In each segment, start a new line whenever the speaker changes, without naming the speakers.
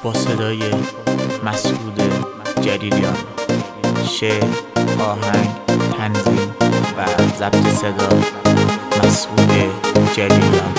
با صدای مسعود جلیلیان، شعر، آهنگ، تنظیم و ضبط صدا مسعود جلیلیان.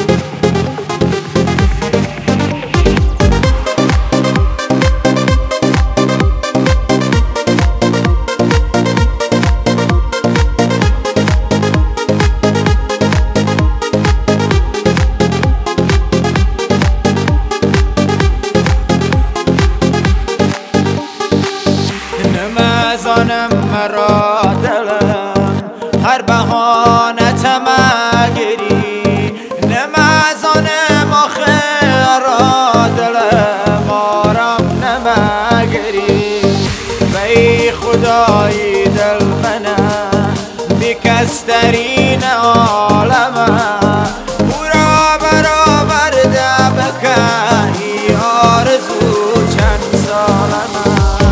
نمازانم مرا دلم هر بهانت مگری، نمازانم آخر دلم آرام نمگری. بی خدای دل منم بیکسترین عالمه، او را برابر ده بکی آرزو چند سالمه.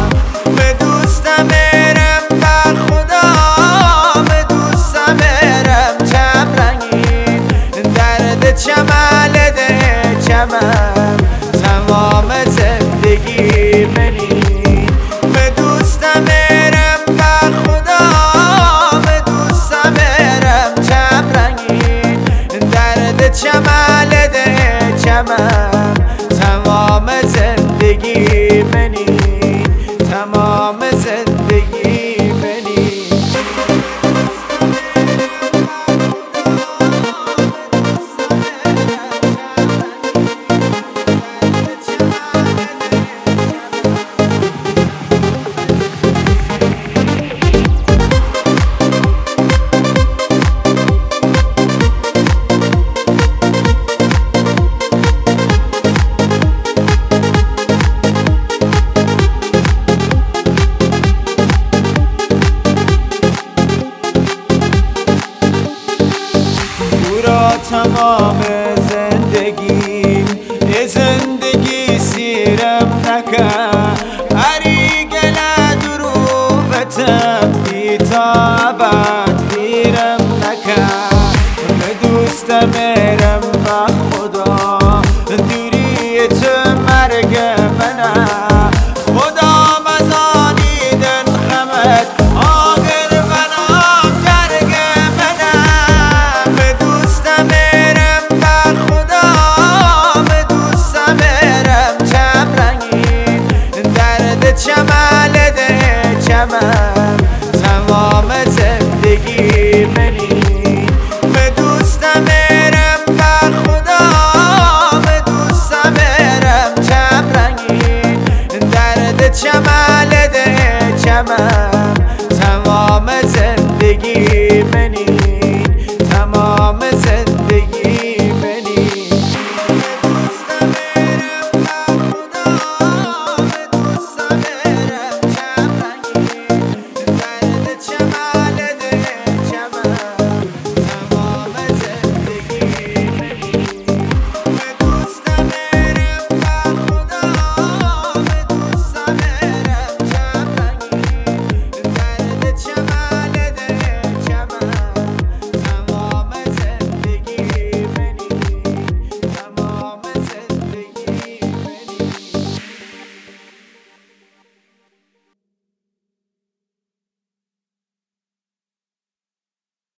چمل ده چمن تمام زندگی منی، به دوستم میرم به خدا، به دوستم میرم چم رنگین. درد چمل ده چمن تمام زندگی منی، تمام زندگی منی. تمام زندگی سیرم نکن، هری گل دروبتم بی تا ابد میرم نکن. به دوستم میرم به خدا،